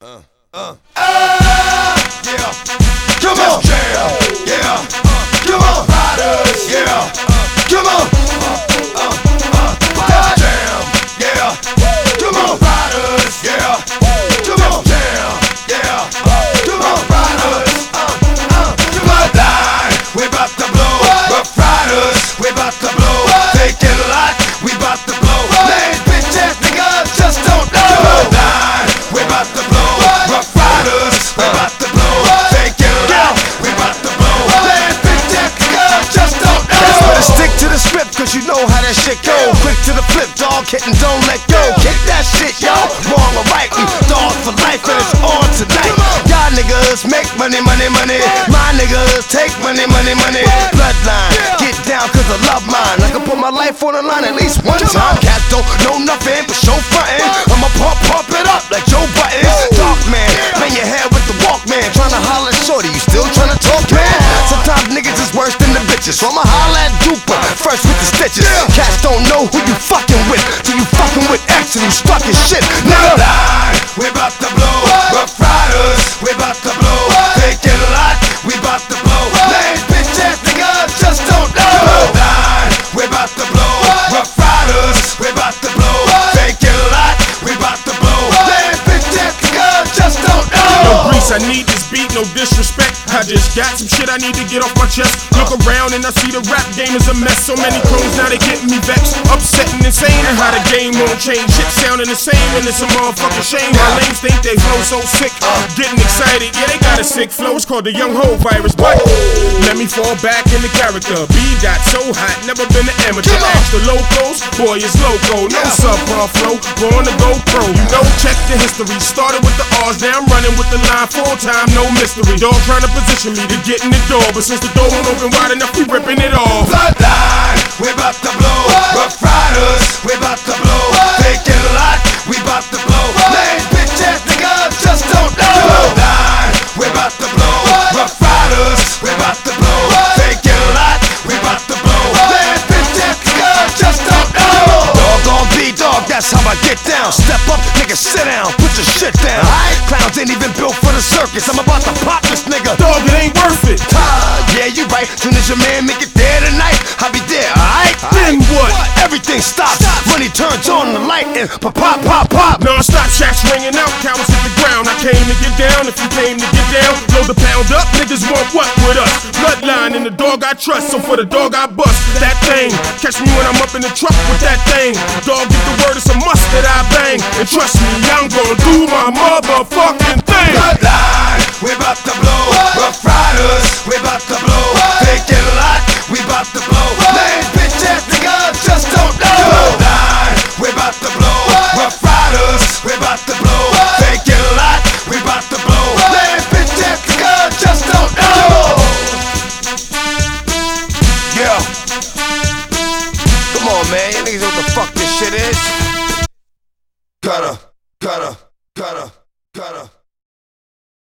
Yeah. Come on. Jam. Yeah. Come on. Riders. Yeah. Come on. That's jam. Yeah. Come on. Riders. Yeah. Come on. Jam. Yeah. Come on. Riders. Bloodline. We bout to blow. Rough Riders. We bout to blow. Taking a lot. We bout to blow. Lame bitch ass nigga just don't know. Bloodline. We bout to blow. Rough Riders. We bout to blow. Taking a lot. We bout to blow. Lame bitch ass nigga just don't know. That's better stick to the script, cause you know how that shit go. Quick to the flip, dog, hit and don't let go. Kick that shit, yo. Wrong or right, we dog for life and it's on tonight. Y'all niggas make money, money, money. My niggas take money, money, money. Bloodline, get down cause I love mine. I can put my life on the line at least one time. Cats don't know nothing but show frontin'. I'ma pump it up like Joe Button. Dark man, bang your head with the Walkman. Tryna holler at shorty, you still tryna talk, man? Sometimes niggas is worse than the bitches, so I'ma holler at Duper first with the stitches. Cats don't know who you fucking with till you fucking with X and you stuck in shit. Nigga, we bout to blow. Rough Riders, we bout to blow. Taking a lot, we bout to blow. Lame bitch ass nigga just don't know. We bout to blow. Rough Riders, we bout to blow. Taking a lot, we bout to blow. Lame bitch ass nigga just don't know. No grease, I need this beat, no disrespect. I just got some shit I need to get off my chest. Look around and I see the rap game is a mess. So many clones now they getting me vexed. Upset and insane and how the game won't change. Shit sounding the same and it's a motherfucking shame. My lanes think they flow so sick, getting excited. Yeah, they got a sick flow, it's called the young ho virus. But let me fall back in the character. B-Dot so hot, never been an amateur. Ask the locals, boy it's loco. No subpar flow, we're on the GoPro. You know, check the history. Started with the R's, now I'm running with the line full time, no mystery. Dog trying to position me to get in the door, but since the door won't open wide enough, we ripping it off. Bloodline, we bout to blow. Rough Riders, we bout to blow. Taking a lot, we bout to blow. Lame bitch ass nigga just don't know. Bloodline, we bout to blow. Rough Riders, we bout to blow. Taking a lot, we bout to blow. Lame bitch ass nigga just don't know. Dog on B-Dog, that's how I get down. Step up, nigga, sit down, put your shit down. Clowns ain't even built for the circus. I'm about to pop this nigga. Dog, it ain't worth it. Yeah, you right. Soon as your man make it there tonight, I'll be there, alright? Then what? Everything stops. Money turns on the light and pop, pop, pop, pop. Non-stop shots ringing out, cowards hit the ground. I came to get down, if you came to get down, load the pound up, niggas want what with us? Bloodline and the dog I trust, so for the dog I bust that thing. Catch me when I'm up in the truck with that thing. Dog, get the word, it's a must that I bang. And trust me, I'm gonna do my motherfucking thing. Bloodline, we bout to blow. Rough Riders, we bout to blow. Taking a lot, we bout to blow. Lame bitch ass nigga just don't know. Bloodline, we bout to blow. Rough Riders, we bout to blow. Taking a lot, we bout to blow. Lame bitch ass nigga just don't know. Yeah. Come on, man. You niggas know what the fuck this shit is? Gotta